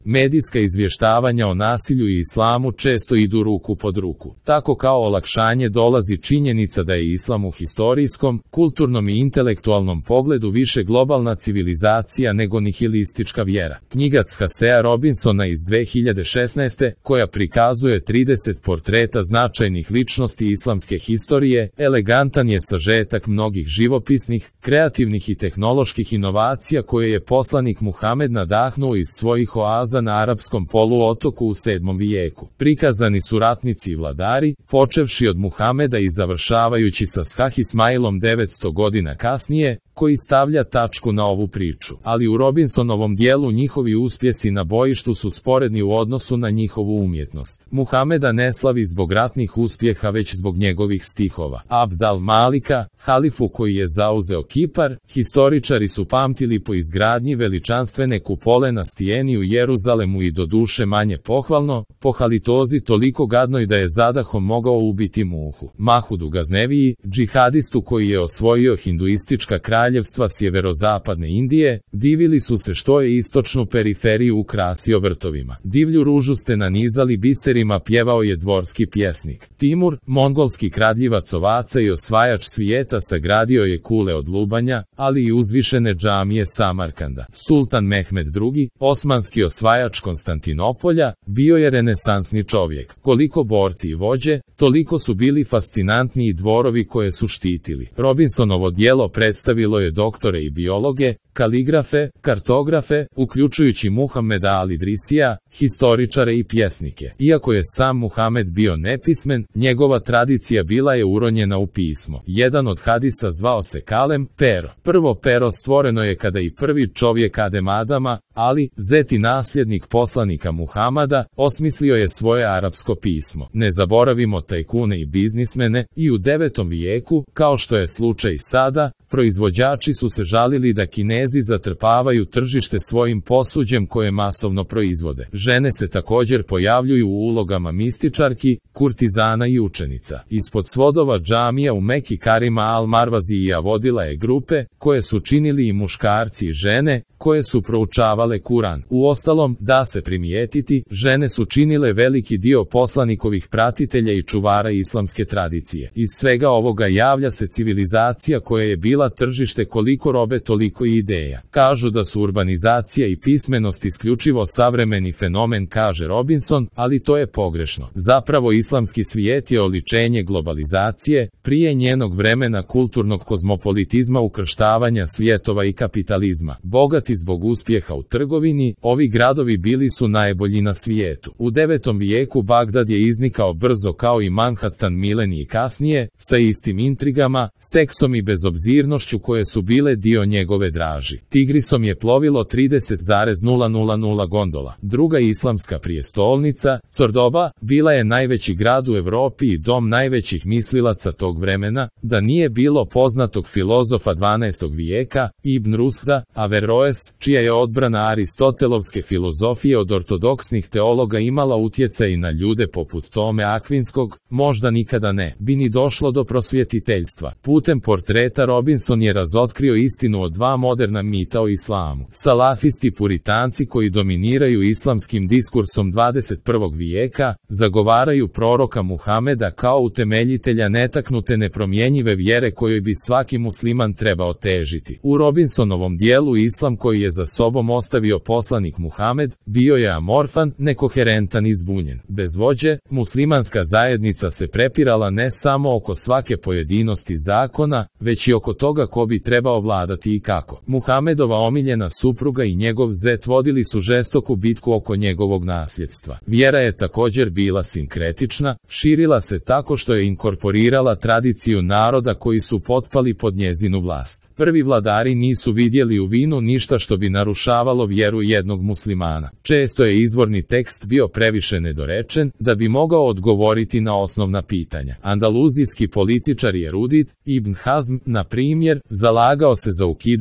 Medijska izvještavanja o nasilju i islamu često idu ruku pod ruku. Tako kao olakšanje dolazi činjenica da je islam u historijskom, kulturnom i intelektualnom pogledu više globalna civilizacija nego nihilistička vjera. Knjiga Chasea Robinsona iz 2016. koja prikazuje 30 portreta značajnih ličnosti islamske historije, elegantan je sažetak mnogih živopisnih, kreativnih i tehnoloških inovacija koje je poslanik Muhamed nadahnuo iz svojih oaza na arapskom poluotoku u 7. vijeku. Prikazani su ratnici i vladari, počevši od Muhameda i završavajući sa Shah Ismailom 900 godina kasnije, koji stavlja tačku na ovu priču. Ali u Robinsonovom dijelu njihovi uspjesi na bojištu su sporedni u odnosu na njihovu umjetnost. Muhameda ne slavi zbog ratnih uspjeha već zbog njegovih stihova. Abd al-Malika, halifu koji je zauzeo Kipar, historičari su pamtili po izgradnji veličanstvene kupole na stijeni u Jeruzalemu i doduše manje pohvalno, po halitozi toliko gadnoj da je zadahom mogao ubiti muhu. Mahudu Gazneviji, džihadistu koji je osvojio hinduistička kraljevstva sjeverozapadne Indije, divili su se što je istočnu periferiju ukrasio vrtovima. Divlju ružu ste nanizali biserima, pjevao je dvorski pjesnik. Timur, mongolski kradljivac ovaca i osvajač svijeta, sagradio je kule od lubanja, ali i uzvišene džamije Samarkanda. Sultan Mehmed II, osmanski osvajač Konstantinopolja, bio je renesansni čovjek. Koliko borci i vođe, toliko su bili fascinantni i dvorovi koje su štitili. Robinsonovo djelo predstavilo je doktore i biologe, kaligrafe, kartografe, uključujući Muhameda al-Idrisija, historičare i pjesnike. Iako je sam Muhamed bio nepismen, njegova tradicija bila je uronjena u pismo. Jedan od hadisa zvao se Kalem, pero. Prvo pero stvoreno je kada i prvi čovjek Adem Adama, Ali, zeti nasljednik poslanika Muhamada, osmislio je svoje arapsko pismo. Ne zaboravimo tajkune i biznismene, i u 9. vijeku, kao što je slučaj sada, proizvođači su se žalili da Kinezi zatrpavaju tržište svojim posuđem koje masovno proizvode. Žene se također pojavljuju u ulogama mističarki, kurtizana i učenica. Ispod svodova džamija u Meki Karima al-Marvazija vodila je grupe, koje su činili i muškarci i žene, koje su proučavale Kuran. Uostalom, da se primijetiti, žene su činile veliki dio poslanikovih pratitelja i čuvara islamske tradicije. Iz svega ovoga javlja se civilizacija koja je bila tržište koliko robe toliko i ideja. Kažu da su urbanizacija i pismenost isključivo savremeni fenomen, kaže Robinson, ali to je pogrešno. Zapravo islamski svijet je oličenje globalizacije, prije njenog vremena kulturnog kozmopolitizma, ukrštavanja svjetova i kapitalizma. Bogati zbog uspjeha u trgovini, ovi gradovi bili su najbolji na svijetu. U 9. vijeku Bagdad je iznikao brzo kao i Manhattan mileniji kasnije, sa istim intrigama, seksom i bezobzirnošću koje su bile dio njegove draži. Tigrisom je plovilo 30,000 gondola. Druga islamska prijestolnica, Cordoba, bila je najveći grad u Europi i dom najvećih mislilaca tog vremena, da nije bilo poznatog filozofa 12. vijeka, Ibn Rushda, Averroes, čija je odbrana aristotelovske filozofije od ortodoksnih teologa imala utjecaj na ljude poput Tome Akvinskog, možda nikada ne bi ni došlo do prosvjetiteljstva. Putem portreta Robinson je razotkrio istinu o dva moderna mita o islamu. Salafisti puritanci koji dominiraju islamskim diskursom 21. vijeka, zagovaraju proroka Muhameda kao utemeljitelja netaknute nepromjenjive vjere kojoj bi svaki musliman trebao težiti. U Robinsonovom dijelu islam koji je za sobom ostavio poslanik Muhamed, bio je amorfan, nekoherentan i zbunjen. Bez vođe, muslimanska zajednica se prepirala ne samo oko svake pojedinosti zakona, već i oko toga ko bi trebao vladati i kako. Muhamedova omiljena supruga i njegov zet vodili su žestoku bitku oko njegovog nasljedstva. Vjera je također bila sinkretična, širila se tako što je inkorporirala tradiciju naroda koji su potpali pod njezinu vlast. Prvi vladari nisu vidjeli u vinu ništa što bi narušavalo vjeru jednog muslimana. Često je izvorni tekst bio previše nedorečen da bi mogao odgovoriti na osnovna pitanja. Andaluzijski političar i erudit, Ibn Hazm, na primjer, zalagao se za ukidanje Biblije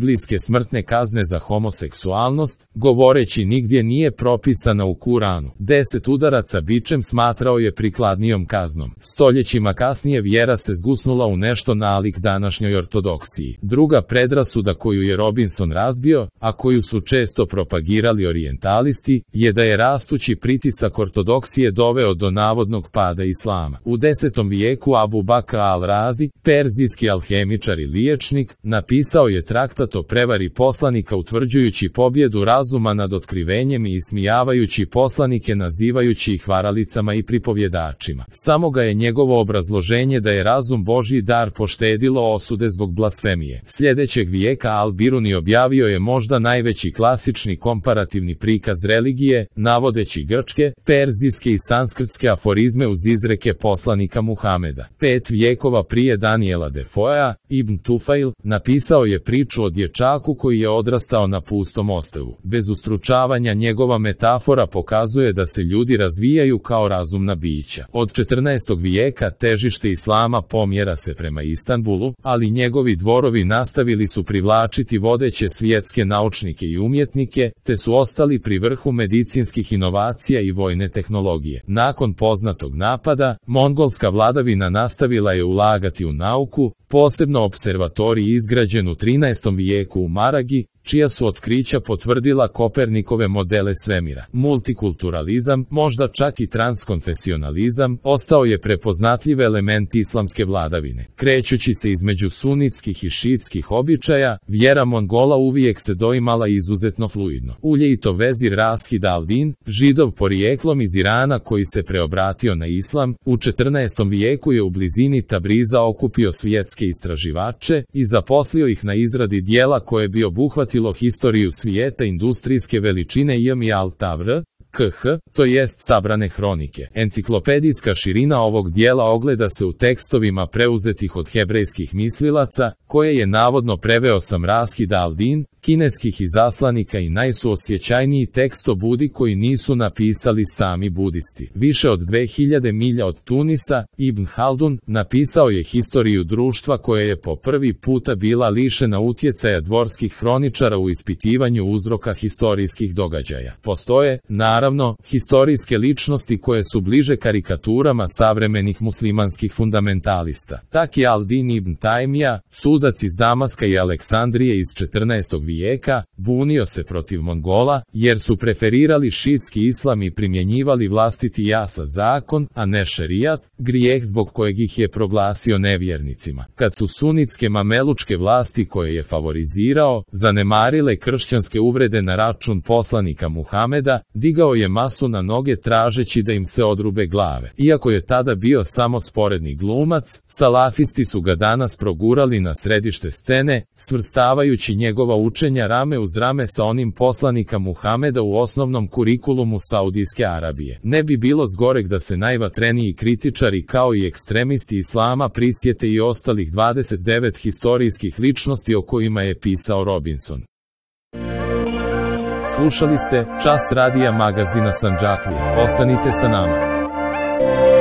biblijske smrtne kazne za homoseksualnost, govoreći nigdje nije propisana u Kuranu. 10 udaraca bičem smatrao je prikladnijom kaznom. Stoljećima kasnije vjera se zgusnula u nešto nalik današnjoj ortodoksiji. Druga predrasuda koju je Robinson razbio, a koju su često propagirali orijentalisti, je da je rastući pritisak ortodoksije doveo do navodnog pada islama. U 10. vijeku Abu Bakr al-Razi, perzijski alhemičar i liječnik, napisao je traktat o prevari poslanika utvrđujući pobjedu razuma nad otkrivenjem i ismijavajući poslanike nazivajući ih varalicama i pripovjedačima. Samo ga je njegovo obrazloženje da je razum Božji dar poštedilo osude zbog blasfemije. Sljedećeg vijeka Al-Biruni objavio je možda najveći klasični komparativni prikaz religije, navodeći grčke, perzijske i sanskrtske aforizme uz izreke poslanika Muhameda. 5 vijekova prije Daniela Defoea, Ibn Tufail napisao je priču o dječaku koji je odrastao na pustom ostrvu. Bez ustručavanja njegova metafora pokazuje da se ljudi razvijaju kao razumna bića. Od 14. vijeka težište islama pomjera se prema Istanbulu, ali njegovi dvorovi nastavili su privlačiti vodeće svjetske naučnike i umjetnike, te su ostali pri vrhu medicinskih inovacija i vojne tehnologije. Nakon poznatog napada, mongolska vladavina nastavila je ulagati u nauku, posebno observatorij izgrađen u 13. vijeku u Maragi, čija su otkrića potvrdila Kopernikove modele svemira. Multikulturalizam, možda čak i transkonfesionalizam, ostao je prepoznatljiv element islamske vladavine. Krećući se između sunitskih i šiitskih običaja, vjera Mongola uvijek se doimala izuzetno fluidno. Uljejito vezir Rashid al-Din, židov porijeklom iz Irana koji se preobratio na islam, u 14. vijeku je u blizini Tabriza okupio svjetske istraživače i zaposlio ih na izradi dijela koje bi obuhvatilo historiju svijeta industrijske veličine Ijm al-Tavr, KH, to jest sabrane hronike. Enciklopedijska širina ovog dijela ogleda se u tekstovima preuzetih od hebrejskih mislilaca, koje je navodno preveo sam Rashid al-Din, kineskih izaslanika i najsuosjećajniji tekst o Budi koji nisu napisali sami budisti. Više od 2000 milja od Tunisa, Ibn Haldun napisao je historiju društva koje je po prvi puta bila lišena utjecaja dvorskih hroničara u ispitivanju uzroka historijskih događaja. Postoje, naravno, historijske ličnosti koje su bliže karikaturama savremenih muslimanskih fundamentalista. Taki al-Din ibn Tajmija, sudac iz Damaska i Aleksandrije iz 14. vijeka, bunio se protiv Mongola, jer su preferirali šiitski islam i primjenjivali vlastiti jasa zakon, a ne šerijat, grijeh zbog kojeg ih je proglasio nevjernicima. Kad su sunitske mamelučke vlasti koje je favorizirao, zanemarile kršćanske uvrede na račun poslanika Muhameda, digao je masu na noge tražeći da im se odrube glave. Iako je tada bio samo sporedni glumac, salafisti su ga danas progurali na središte scene, svrstavajući njegova učenja rame uz rame sa onim poslanika Muhameda u osnovnom kurikulumu Saudijske Arabije. Ne bi bilo zgoreg da se najvatreniji kritičari kao i ekstremisti islama prisjete i ostalih 29 historijskih ličnosti o kojima je pisao Robinson. Slušali ste Čas radija magazina Sandžaklija. Ostanite sa nama.